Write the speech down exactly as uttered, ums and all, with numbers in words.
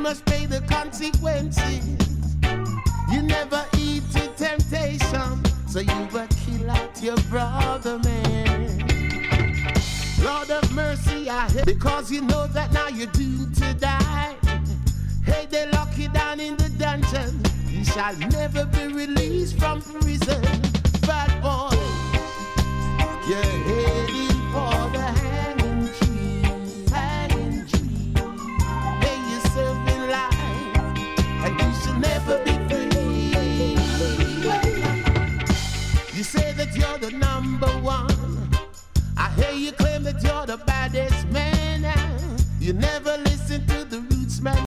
must pay the consequences. You never eat to temptation, so you will kill out your brother, man. Lord of mercy, I hate, because you know that now you're doomed to die. Hey, they lock you down in the dungeon. You shall never be released from prison. Bad boy, you're heading for the hanging tree, hanging tree. Hey, you're serving life, and you shall never be free. You say that you're the number one. I hear you claim that you're the baddest man. You never listen to the roots man.